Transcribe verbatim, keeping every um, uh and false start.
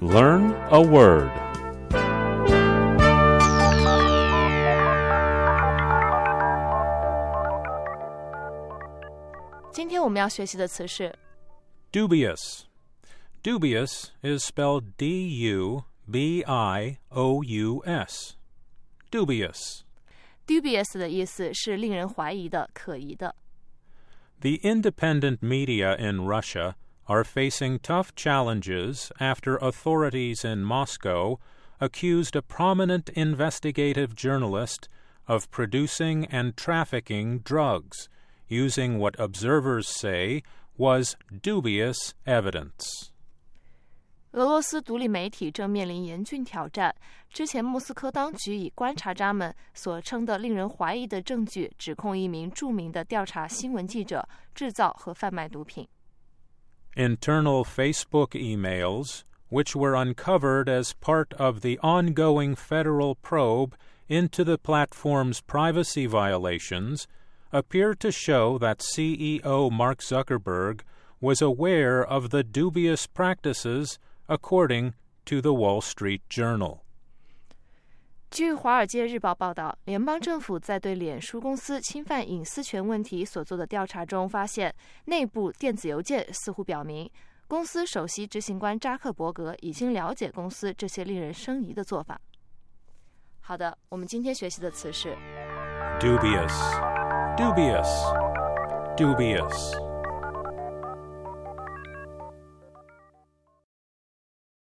Learn a word. 今天我们要学习的词是 Dubious. Dubious is spelled D U B I O U S. Dubious. dubious 的意思是令人怀疑的、可疑的。 The independent media in Russia are facing tough challenges after authorities in Moscow accused a prominent investigative journalist of producing and trafficking drugs, using what observers say was dubious evidence. 俄罗斯独立媒体正面临严峻挑战。之前，莫斯科当局以观察家们所称的令人怀疑的证据，指控一名著名的调查新闻记者制造和贩卖毒品。 Internal Facebook emails, which were uncovered as part of the ongoing federal probe into the platform's privacy violations, appear to show that C E O Mark Zuckerberg was aware of the dubious practices, according to the Wall Street Journal. 据《华尔街日报》报道，联邦政府在对脸书公司侵犯隐私权问题所做的调查中发现，内部电子邮件似乎表明，公司首席执行官扎克伯格已经了解公司这些令人生疑的做法。好的，我们今天学习的词是 Dubious, dubious, dubious.